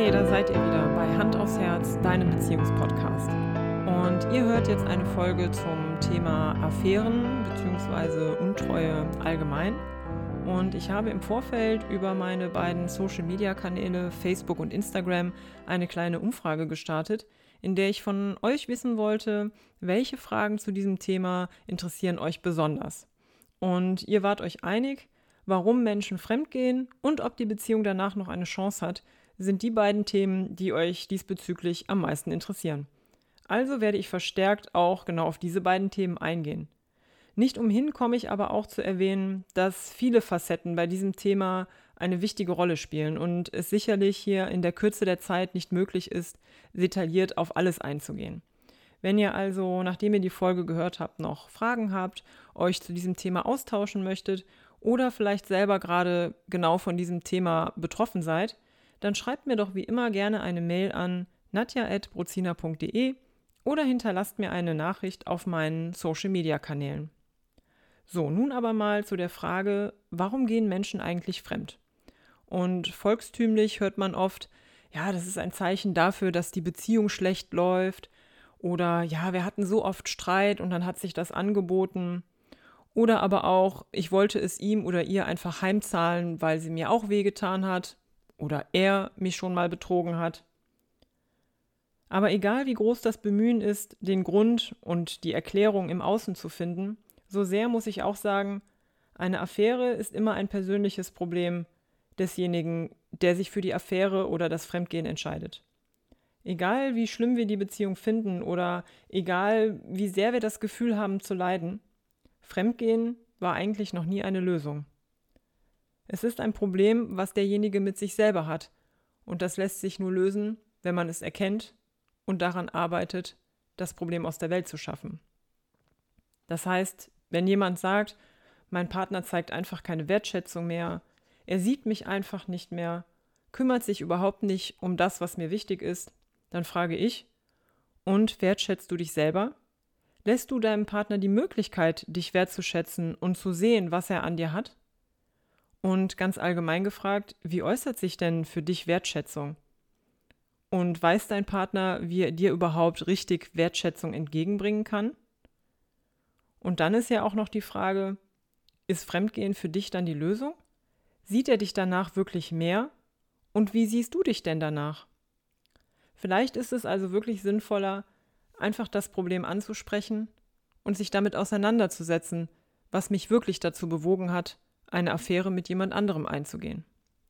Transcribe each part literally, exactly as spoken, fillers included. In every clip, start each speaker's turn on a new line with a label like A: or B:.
A: Hey, da seid ihr wieder bei Hand aufs Herz, deinem Beziehungspodcast. Und ihr hört jetzt eine Folge zum Thema Affären bzw. Untreue allgemein. Und ich habe im Vorfeld über meine beiden Social-Media-Kanäle Facebook und Instagram eine kleine Umfrage gestartet, in der ich von euch wissen wollte, welche Fragen zu diesem Thema interessieren euch besonders. Und ihr wart euch einig, warum Menschen fremdgehen und ob die Beziehung danach noch eine Chance hat, sind die beiden Themen, die euch diesbezüglich am meisten interessieren. Also werde ich verstärkt auch genau auf diese beiden Themen eingehen. Nicht umhin komme ich aber auch zu erwähnen, dass viele Facetten bei diesem Thema eine wichtige Rolle spielen und es sicherlich hier in der Kürze der Zeit nicht möglich ist, detailliert auf alles einzugehen. Wenn ihr also, nachdem ihr die Folge gehört habt, noch Fragen habt, euch zu diesem Thema austauschen möchtet oder vielleicht selber gerade genau von diesem Thema betroffen seid, dann schreibt mir doch wie immer gerne eine Mail an nadja at brozina punkt de oder hinterlasst mir eine Nachricht auf meinen Social-Media-Kanälen. So, nun aber mal zu der Frage, warum gehen Menschen eigentlich fremd? Und volkstümlich hört man oft, ja, das ist ein Zeichen dafür, dass die Beziehung schlecht läuft oder ja, wir hatten so oft Streit und dann hat sich das angeboten. Oder aber auch, ich wollte es ihm oder ihr einfach heimzahlen, weil sie mir auch wehgetan hat oder er mich schon mal betrogen hat. Aber egal wie groß das Bemühen ist, den Grund und die Erklärung im Außen zu finden, so sehr muss ich auch sagen, eine Affäre ist immer ein persönliches Problem desjenigen, der sich für die Affäre oder das Fremdgehen entscheidet. Egal wie schlimm wir die Beziehung finden oder egal wie sehr wir das Gefühl haben zu leiden, Fremdgehen war eigentlich noch nie eine Lösung. Es ist ein Problem, was derjenige mit sich selber hat und das lässt sich nur lösen, wenn man es erkennt und daran arbeitet, das Problem aus der Welt zu schaffen. Das heißt, wenn jemand sagt, mein Partner zeigt einfach keine Wertschätzung mehr, er sieht mich einfach nicht mehr, kümmert sich überhaupt nicht um das, was mir wichtig ist, dann frage ich, und wertschätzt du dich selber? Lässt du deinem Partner die Möglichkeit, dich wertzuschätzen und zu sehen, was er an dir hat? Und ganz allgemein gefragt, wie äußert sich denn für dich Wertschätzung? Und weiß dein Partner, wie er dir überhaupt richtig Wertschätzung entgegenbringen kann? Und dann ist ja auch noch die Frage, ist Fremdgehen für dich dann die Lösung? Sieht er dich danach wirklich mehr? Und wie siehst du dich denn danach? Vielleicht ist es also wirklich sinnvoller, einfach das Problem anzusprechen und sich damit auseinanderzusetzen, was mich wirklich dazu bewogen hat, eine Affäre mit jemand anderem einzugehen.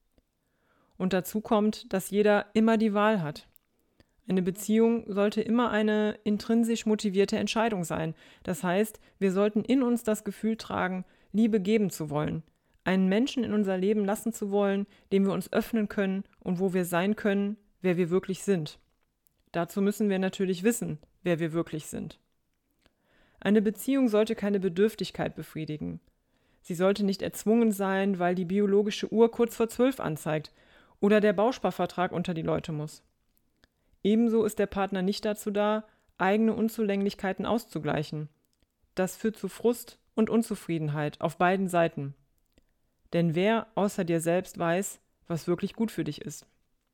A: Und dazu kommt, dass jeder immer die Wahl hat. Eine Beziehung sollte immer eine intrinsisch motivierte Entscheidung sein. Das heißt, wir sollten in uns das Gefühl tragen, Liebe geben zu wollen, einen Menschen in unser Leben lassen zu wollen, dem wir uns öffnen können und wo wir sein können, wer wir wirklich sind. Dazu müssen wir natürlich wissen, wer wir wirklich sind. Eine Beziehung sollte keine Bedürftigkeit befriedigen. Sie sollte nicht erzwungen sein, weil die biologische Uhr kurz vor zwölf anzeigt oder der Bausparvertrag unter die Leute muss. Ebenso ist der Partner nicht dazu da, eigene Unzulänglichkeiten auszugleichen. Das führt zu Frust und Unzufriedenheit auf beiden Seiten. Denn wer außer dir selbst weiß, was wirklich gut für dich ist?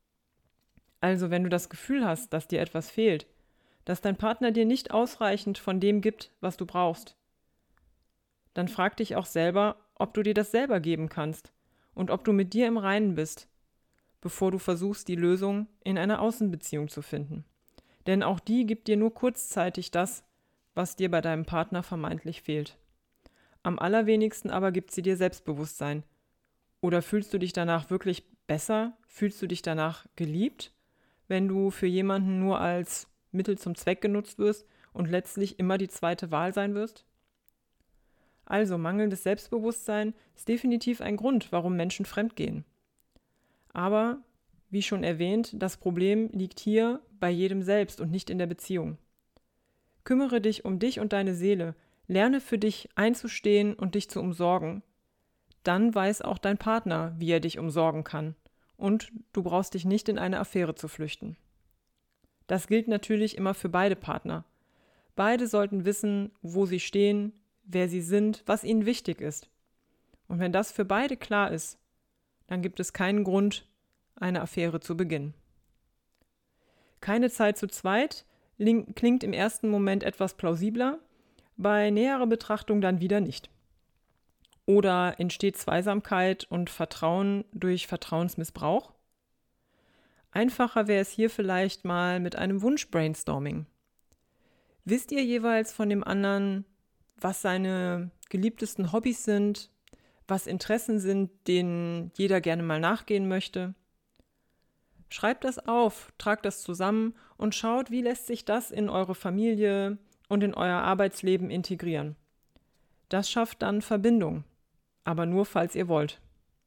A: Also wenn du das Gefühl hast, dass dir etwas fehlt, dass dein Partner dir nicht ausreichend von dem gibt, was du brauchst, dann frag dich auch selber, ob du dir das selber geben kannst und ob du mit dir im Reinen bist, bevor du versuchst, die Lösung in einer Außenbeziehung zu finden. Denn auch die gibt dir nur kurzzeitig das, was dir bei deinem Partner vermeintlich fehlt. Am allerwenigsten aber gibt sie dir Selbstbewusstsein. Oder fühlst du dich danach wirklich besser? Fühlst du dich danach geliebt, wenn du für jemanden nur als Mittel zum Zweck genutzt wirst und letztlich immer die zweite Wahl sein wirst? Also mangelndes Selbstbewusstsein ist definitiv ein Grund, warum Menschen fremdgehen. Aber, wie schon erwähnt, das Problem liegt hier bei jedem selbst und nicht in der Beziehung. Kümmere dich um dich und deine Seele, lerne für dich einzustehen und dich zu umsorgen. Dann weiß auch dein Partner, wie er dich umsorgen kann. Und du brauchst dich nicht in eine Affäre zu flüchten. Das gilt natürlich immer für beide Partner. Beide sollten wissen, wo sie stehen, wer sie sind, was ihnen wichtig ist. Und wenn das für beide klar ist, dann gibt es keinen Grund, eine Affäre zu beginnen. Keine Zeit zu zweit klingt im ersten Moment etwas plausibler, bei näherer Betrachtung dann wieder nicht. Oder entsteht Zweisamkeit und Vertrauen durch Vertrauensmissbrauch? Einfacher wäre es hier vielleicht mal mit einem Wunsch-Brainstorming. Wisst ihr jeweils von dem anderen, was seine geliebtesten Hobbys sind, was Interessen sind, denen jeder gerne mal nachgehen möchte? Schreibt das auf, tragt das zusammen und schaut, wie lässt sich das in eure Familie und in euer Arbeitsleben integrieren. Das schafft dann Verbindung, aber nur, falls ihr wollt.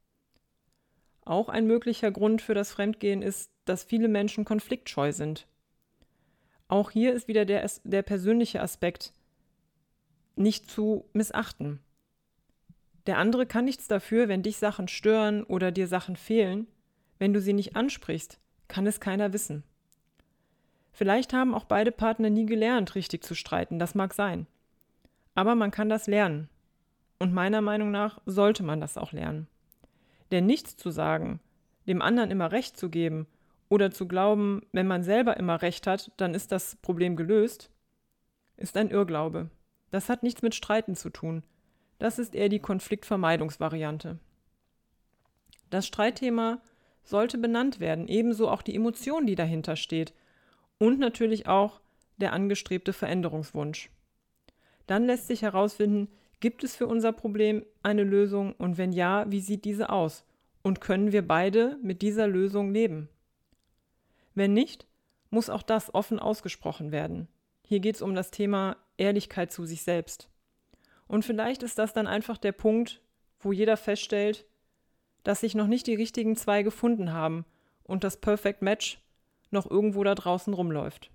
A: Auch ein möglicher Grund für das Fremdgehen ist, dass viele Menschen konfliktscheu sind. Auch hier ist wieder der, der persönliche Aspekt nicht zu missachten. Der andere kann nichts dafür, wenn dich Sachen stören oder dir Sachen fehlen. Wenn du sie nicht ansprichst, kann es keiner wissen. Vielleicht haben auch beide Partner nie gelernt, richtig zu streiten, das mag sein. Aber man kann das lernen. Und meiner Meinung nach sollte man das auch lernen. Denn nichts zu sagen, dem anderen immer Recht zu geben oder zu glauben, wenn man selber immer Recht hat, dann ist das Problem gelöst, ist ein Irrglaube. Das hat nichts mit Streiten zu tun. Das ist eher die Konfliktvermeidungsvariante. Das Streitthema sollte benannt werden, ebenso auch die Emotion, die dahinter steht und natürlich auch der angestrebte Veränderungswunsch. Dann lässt sich herausfinden, gibt es für unser Problem eine Lösung und wenn ja, wie sieht diese aus? Und können wir beide mit dieser Lösung leben? Wenn nicht, muss auch das offen ausgesprochen werden. Hier geht es um das Thema Ehrlichkeit zu sich selbst. Und vielleicht ist das dann einfach der Punkt, wo jeder feststellt, dass sich noch nicht die richtigen zwei gefunden haben und das Perfect Match noch irgendwo da draußen rumläuft.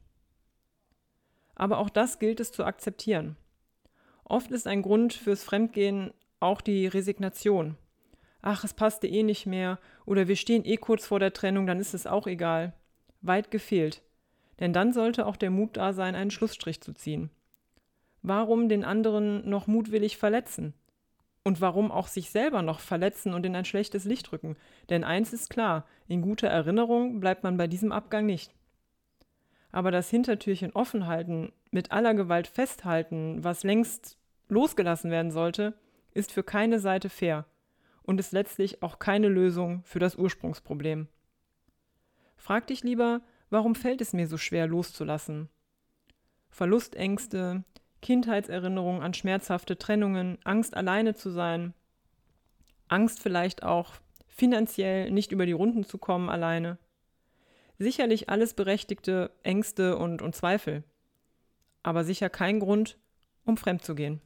A: Aber auch das gilt es zu akzeptieren. Oft ist ein Grund fürs Fremdgehen auch die Resignation. Ach, es passte eh nicht mehr oder wir stehen eh kurz vor der Trennung, dann ist es auch egal. Weit gefehlt. Denn dann sollte auch der Mut da sein, einen Schlussstrich zu ziehen. Warum den anderen noch mutwillig verletzen? Und warum auch sich selber noch verletzen und in ein schlechtes Licht rücken? Denn eins ist klar, in guter Erinnerung bleibt man bei diesem Abgang nicht. Aber das Hintertürchen offen halten, mit aller Gewalt festhalten, was längst losgelassen werden sollte, ist für keine Seite fair und ist letztlich auch keine Lösung für das Ursprungsproblem. Frag dich lieber, warum fällt es mir so schwer loszulassen? Verlustängste, Kindheitserinnerungen an schmerzhafte Trennungen, Angst alleine zu sein, Angst vielleicht auch finanziell nicht über die Runden zu kommen alleine. Sicherlich alles berechtigte Ängste und, und Zweifel, aber sicher kein Grund, um fremd zu gehen.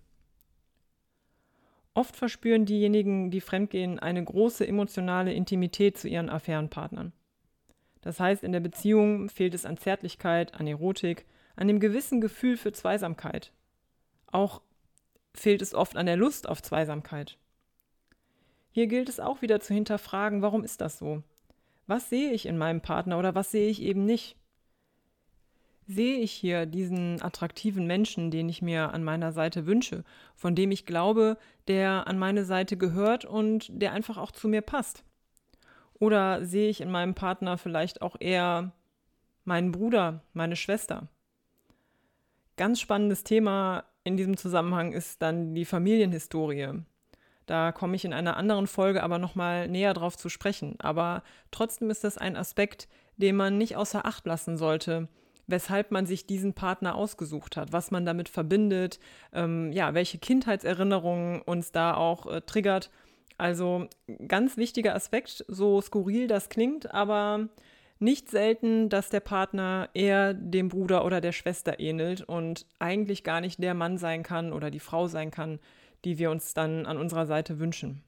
A: Oft verspüren diejenigen, die fremdgehen, eine große emotionale Intimität zu ihren Affärenpartnern. Das heißt, in der Beziehung fehlt es an Zärtlichkeit, an Erotik, an dem gewissen Gefühl für Zweisamkeit. Auch fehlt es oft an der Lust auf Zweisamkeit. Hier gilt es auch wieder zu hinterfragen, warum ist das so? Was sehe ich in meinem Partner oder was sehe ich eben nicht? Sehe ich hier diesen attraktiven Menschen, den ich mir an meiner Seite wünsche, von dem ich glaube, der an meine Seite gehört und der einfach auch zu mir passt? Oder sehe ich in meinem Partner vielleicht auch eher meinen Bruder, meine Schwester? Ganz spannendes Thema in diesem Zusammenhang ist dann die Familienhistorie. Da komme ich in einer anderen Folge aber nochmal näher drauf zu sprechen. Aber trotzdem ist das ein Aspekt, den man nicht außer Acht lassen sollte, weshalb man sich diesen Partner ausgesucht hat, was man damit verbindet, ähm, ja, welche Kindheitserinnerungen uns da auch äh, triggert. Also ganz wichtiger Aspekt, so skurril das klingt, aber nicht selten, dass der Partner eher dem Bruder oder der Schwester ähnelt und eigentlich gar nicht der Mann sein kann oder die Frau sein kann, die wir uns dann an unserer Seite wünschen.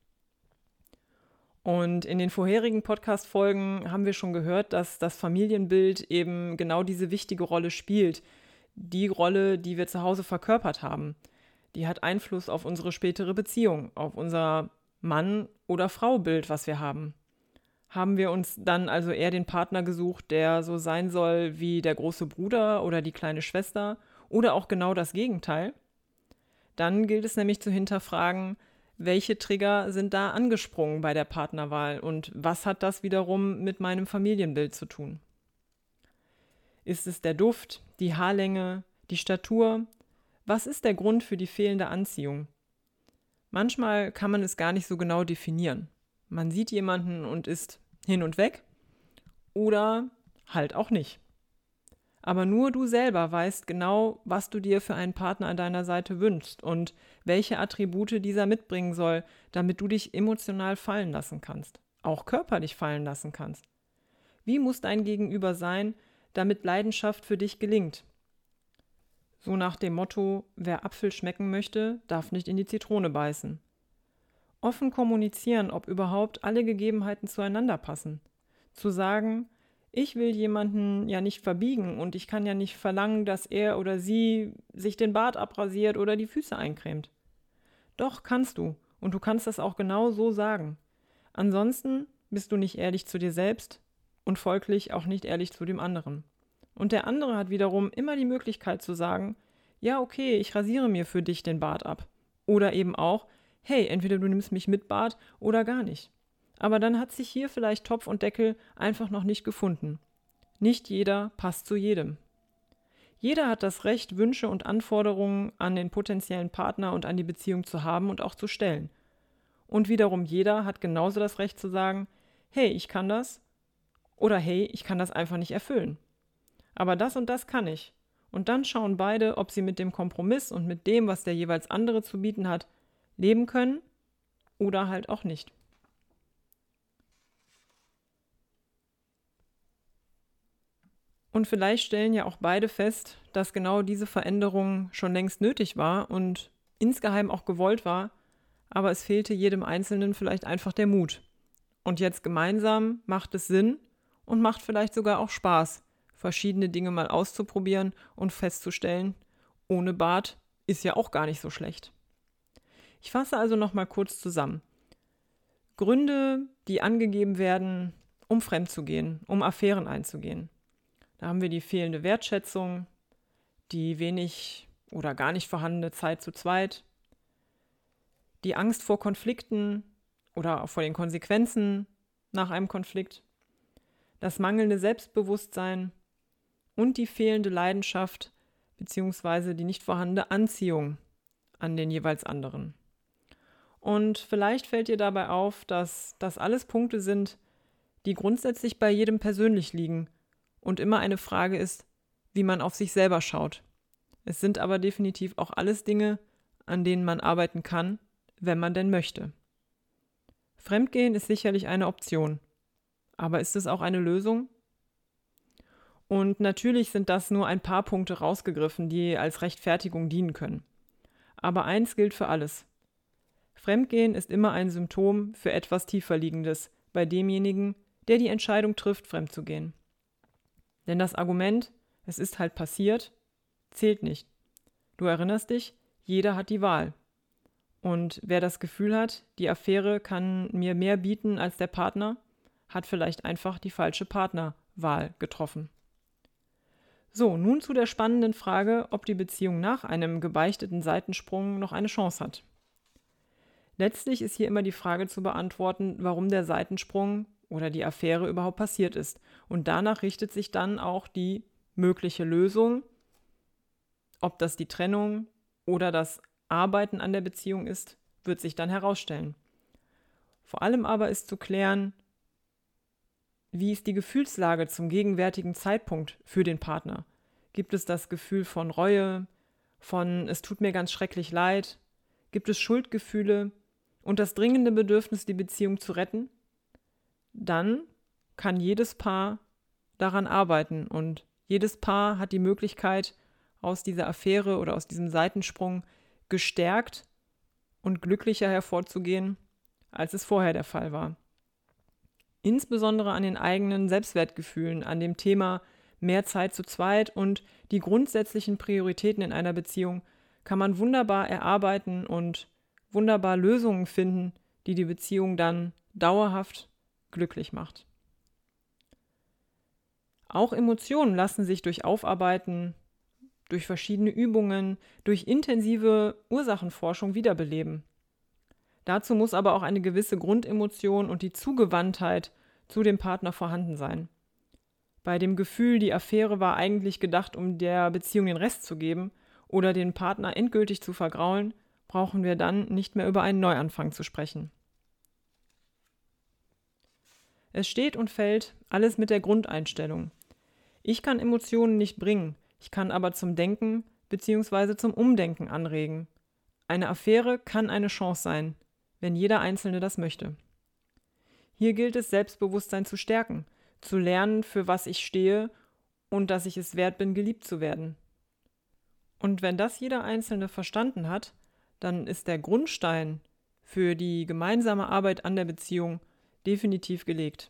A: Und in den vorherigen Podcast-Folgen haben wir schon gehört, dass das Familienbild eben genau diese wichtige Rolle spielt. Die Rolle, die wir zu Hause verkörpert haben. Die hat Einfluss auf unsere spätere Beziehung, auf unser Mann- oder Frau-Bild, was wir haben. Haben wir uns dann also eher den Partner gesucht, der so sein soll wie der große Bruder oder die kleine Schwester oder auch genau das Gegenteil? Dann gilt es nämlich zu hinterfragen, welche Trigger sind da angesprungen bei der Partnerwahl und was hat das wiederum mit meinem Familienbild zu tun? Ist es der Duft, die Haarlänge, die Statur? Was ist der Grund für die fehlende Anziehung? Manchmal kann man es gar nicht so genau definieren. Man sieht jemanden und ist hin und weg oder halt auch nicht. Aber nur du selber weißt genau, was du dir für einen Partner an deiner Seite wünschst und welche Attribute dieser mitbringen soll, damit du dich emotional fallen lassen kannst, auch körperlich fallen lassen kannst. Wie muss dein Gegenüber sein, damit Leidenschaft für dich gelingt? So nach dem Motto, wer Apfel schmecken möchte, darf nicht in die Zitrone beißen. Offen kommunizieren, ob überhaupt alle Gegebenheiten zueinander passen. Zu sagen, ich will jemanden ja nicht verbiegen und ich kann ja nicht verlangen, dass er oder sie sich den Bart abrasiert oder die Füße eincremt. Doch kannst du und du kannst das auch genau so sagen. Ansonsten bist du nicht ehrlich zu dir selbst und folglich auch nicht ehrlich zu dem anderen. Und der andere hat wiederum immer die Möglichkeit zu sagen, ja okay, ich rasiere mir für dich den Bart ab. Oder eben auch, hey, entweder du nimmst mich mit Bart oder gar nicht. Aber dann hat sich hier vielleicht Topf und Deckel einfach noch nicht gefunden. Nicht jeder passt zu jedem. Jeder hat das Recht, Wünsche und Anforderungen an den potenziellen Partner und an die Beziehung zu haben und auch zu stellen. Und wiederum jeder hat genauso das Recht zu sagen, hey, ich kann das oder hey, ich kann das einfach nicht erfüllen. Aber das und das kann ich. Und dann schauen beide, ob sie mit dem Kompromiss und mit dem, was der jeweils andere zu bieten hat, leben können oder halt auch nicht. Und vielleicht stellen ja auch beide fest, dass genau diese Veränderung schon längst nötig war und insgeheim auch gewollt war, aber es fehlte jedem Einzelnen vielleicht einfach der Mut. Und jetzt gemeinsam macht es Sinn und macht vielleicht sogar auch Spaß, verschiedene Dinge mal auszuprobieren und festzustellen, ohne Bart ist ja auch gar nicht so schlecht. Ich fasse also nochmal kurz zusammen. Gründe, die angegeben werden, um fremd zu gehen, um Affären einzugehen. Da haben wir die fehlende Wertschätzung, die wenig oder gar nicht vorhandene Zeit zu zweit, die Angst vor Konflikten oder auch vor den Konsequenzen nach einem Konflikt, das mangelnde Selbstbewusstsein und die fehlende Leidenschaft bzw. die nicht vorhandene Anziehung an den jeweils anderen. Und vielleicht fällt dir dabei auf, dass das alles Punkte sind, die grundsätzlich bei jedem persönlich liegen und immer eine Frage ist, wie man auf sich selber schaut. Es sind aber definitiv auch alles Dinge, an denen man arbeiten kann, wenn man denn möchte. Fremdgehen ist sicherlich eine Option, aber ist es auch eine Lösung? Und natürlich sind das nur ein paar Punkte rausgegriffen, die als Rechtfertigung dienen können. Aber eins gilt für alles. Fremdgehen ist immer ein Symptom für etwas Tieferliegendes bei demjenigen, der die Entscheidung trifft, fremd zu gehen. Denn das Argument, es ist halt passiert, zählt nicht. Du erinnerst dich, jeder hat die Wahl. Und wer das Gefühl hat, die Affäre kann mir mehr bieten als der Partner, hat vielleicht einfach die falsche Partnerwahl getroffen. So, nun zu der spannenden Frage, ob die Beziehung nach einem gebeichteten Seitensprung noch eine Chance hat. Letztlich ist hier immer die Frage zu beantworten, warum der Seitensprung oder die Affäre überhaupt passiert ist. Und danach richtet sich dann auch die mögliche Lösung, ob das die Trennung oder das Arbeiten an der Beziehung ist, wird sich dann herausstellen. Vor allem aber ist zu klären, wie ist die Gefühlslage zum gegenwärtigen Zeitpunkt für den Partner? Gibt es das Gefühl von Reue, von es tut mir ganz schrecklich leid? Gibt es Schuldgefühle und das dringende Bedürfnis, die Beziehung zu retten? Dann kann jedes Paar daran arbeiten und jedes Paar hat die Möglichkeit, aus dieser Affäre oder aus diesem Seitensprung gestärkt und glücklicher hervorzugehen, als es vorher der Fall war. Insbesondere an den eigenen Selbstwertgefühlen, an dem Thema mehr Zeit zu zweit und die grundsätzlichen Prioritäten in einer Beziehung kann man wunderbar erarbeiten und wunderbar Lösungen finden, die die Beziehung dann dauerhaft glücklich macht. Auch Emotionen lassen sich durch Aufarbeiten, durch verschiedene Übungen, durch intensive Ursachenforschung wiederbeleben. Dazu muss aber auch eine gewisse Grundemotion und die Zugewandtheit zu dem Partner vorhanden sein. bei dem Gefühl, die Affäre war eigentlich gedacht, um der Beziehung den Rest zu geben oder den Partner endgültig zu vergraulen, brauchen wir dann nicht mehr über einen Neuanfang zu sprechen. Es steht und fällt alles mit der Grundeinstellung. Ich kann Emotionen nicht bringen, ich kann aber zum Denken bzw. zum Umdenken anregen. Eine Affäre kann eine Chance sein, wenn jeder Einzelne das möchte. Hier gilt es, Selbstbewusstsein zu stärken, zu lernen, für was ich stehe und dass ich es wert bin, geliebt zu werden. Und wenn das jeder Einzelne verstanden hat, dann ist der Grundstein für die gemeinsame Arbeit an der Beziehung definitiv gelegt.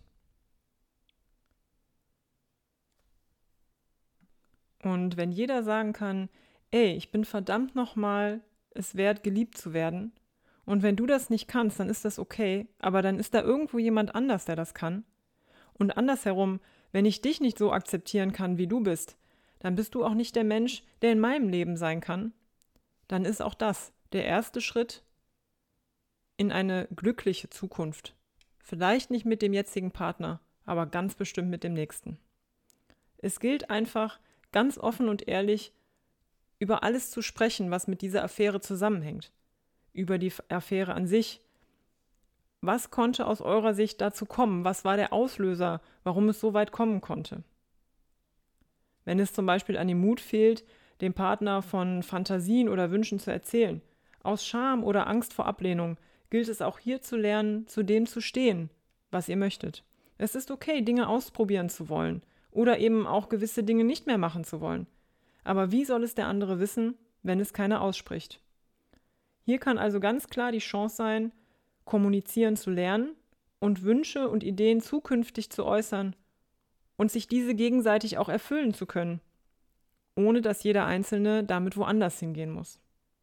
A: Und wenn jeder sagen kann, ey, ich bin verdammt nochmal es wert, geliebt zu werden, und wenn du das nicht kannst, dann ist das okay, aber dann ist da irgendwo jemand anders, der das kann. Und andersherum, wenn ich dich nicht so akzeptieren kann, wie du bist, dann bist du auch nicht der Mensch, der in meinem Leben sein kann. Dann ist auch das der erste Schritt in eine glückliche Zukunft. Vielleicht nicht mit dem jetzigen Partner, aber ganz bestimmt mit dem nächsten. Es gilt einfach, ganz offen und ehrlich über alles zu sprechen, was mit dieser Affäre zusammenhängt. Über die Affäre an sich. Was konnte aus eurer Sicht dazu kommen? Was war der Auslöser, warum es so weit kommen konnte? Wenn es zum Beispiel an dem Mut fehlt, dem Partner von Fantasien oder Wünschen zu erzählen, aus Scham oder Angst vor Ablehnung, gilt es auch hier zu lernen, zu dem zu stehen, was ihr möchtet. Es ist okay, Dinge ausprobieren zu wollen oder eben auch gewisse Dinge nicht mehr machen zu wollen. Aber wie soll es der andere wissen, wenn es keiner ausspricht? Hier kann also ganz klar die Chance sein, kommunizieren zu lernen und Wünsche und Ideen zukünftig zu äußern und sich diese gegenseitig auch erfüllen zu können, ohne dass jeder Einzelne damit woanders hingehen muss.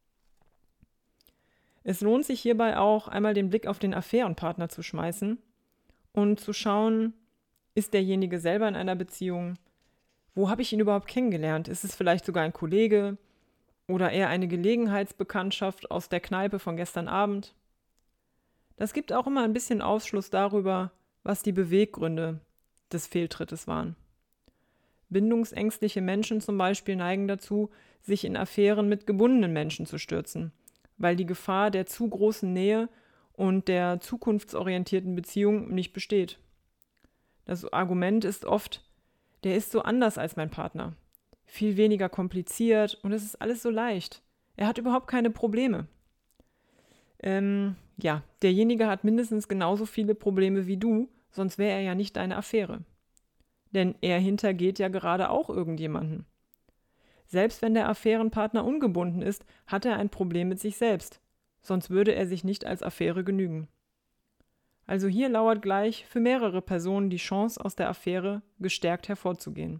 A: Es lohnt sich hierbei auch, einmal den Blick auf den Affärenpartner zu schmeißen und zu schauen, ist derjenige selber in einer Beziehung? Wo habe ich ihn überhaupt kennengelernt? Ist es vielleicht sogar ein Kollege oder eher eine Gelegenheitsbekanntschaft aus der Kneipe von gestern Abend? Das gibt auch immer ein bisschen Aufschluss darüber, was die Beweggründe des Fehltrittes waren. Bindungsängstliche Menschen zum Beispiel neigen dazu, sich in Affären mit gebundenen Menschen zu stürzen, weil die Gefahr der zu großen Nähe und der zukunftsorientierten Beziehung nicht besteht. Das Argument ist oft, der ist so anders als mein Partner, viel weniger kompliziert und es ist alles so leicht. Er hat überhaupt keine Probleme. Ähm, ja, derjenige hat mindestens genauso viele Probleme wie du, sonst wäre er ja nicht deine Affäre. Denn er hintergeht ja gerade auch irgendjemanden. Selbst wenn der Affärenpartner ungebunden ist, hat er ein Problem mit sich selbst, sonst würde er sich nicht als Affäre genügen. Also hier lauert gleich für mehrere Personen die Chance, aus der Affäre gestärkt hervorzugehen.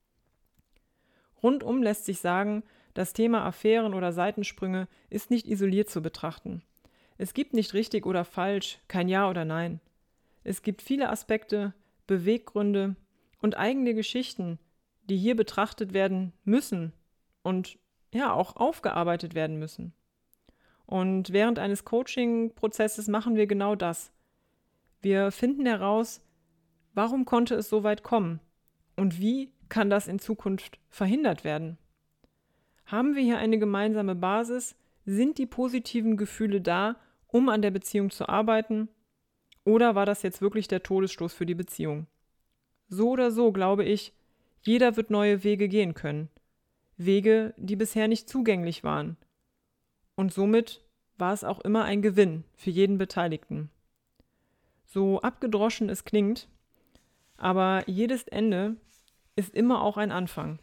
A: Rundum lässt sich sagen, das Thema Affären oder Seitensprünge ist nicht isoliert zu betrachten. Es gibt nicht richtig oder falsch, kein Ja oder Nein. Es gibt viele Aspekte, Beweggründe und eigene Geschichten, die hier betrachtet werden müssen und ja auch aufgearbeitet werden müssen. Und während eines Coaching-Prozesses machen wir genau das. Wir finden heraus, warum konnte es so weit kommen und wie kann das in Zukunft verhindert werden? Haben wir hier eine gemeinsame Basis? Sind die positiven Gefühle da, um an der Beziehung zu arbeiten? Oder war das jetzt wirklich der Todesstoß für die Beziehung? So oder so glaube ich, jeder wird neue Wege gehen können. Wege, die bisher nicht zugänglich waren. Und somit war es auch immer ein Gewinn für jeden Beteiligten. So abgedroschen es klingt, aber jedes Ende ist immer auch ein Anfang.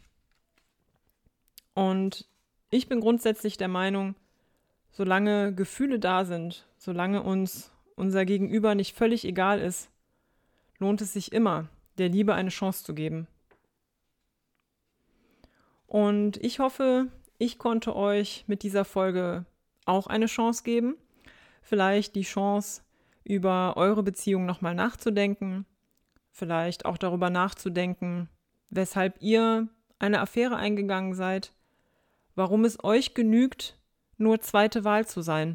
A: Und ich bin grundsätzlich der Meinung, solange Gefühle da sind, solange uns unser Gegenüber nicht völlig egal ist, lohnt es sich immer, der Liebe eine Chance zu geben. Und ich hoffe, ich konnte euch mit dieser Folge auch eine Chance geben. Vielleicht die Chance, über eure Beziehung nochmal nachzudenken. Vielleicht auch darüber nachzudenken, weshalb ihr eine Affäre eingegangen seid. Warum es euch genügt, nur zweite Wahl zu sein.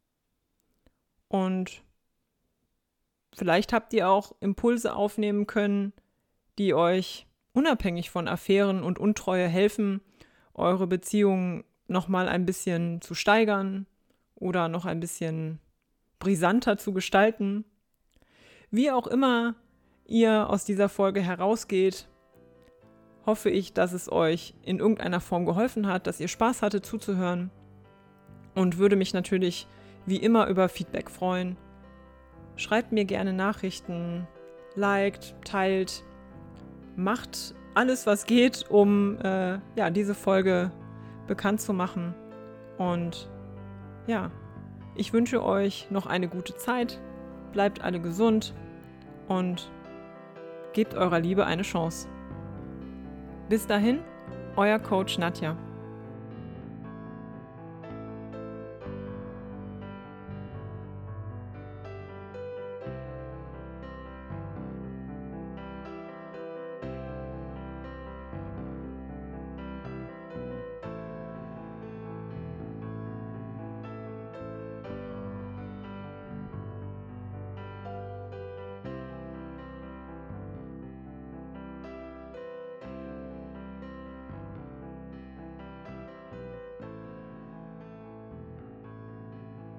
A: Und vielleicht habt ihr auch Impulse aufnehmen können, die euch unabhängig von Affären und Untreue helfen, eure Beziehung nochmal ein bisschen zu steigern oder noch ein bisschen brisanter zu gestalten. Wie auch immer ihr aus dieser Folge herausgeht, hoffe ich, dass es euch in irgendeiner Form geholfen hat, dass ihr Spaß hattet zuzuhören und würde mich natürlich wie immer über Feedback freuen. Schreibt mir gerne Nachrichten, liked, teilt, macht alles, was geht, um äh, ja, diese Folge bekannt zu machen. Und ja, ich wünsche euch noch eine gute Zeit, bleibt alle gesund und gebt eurer Liebe eine Chance. Bis dahin, euer Coach Nadja.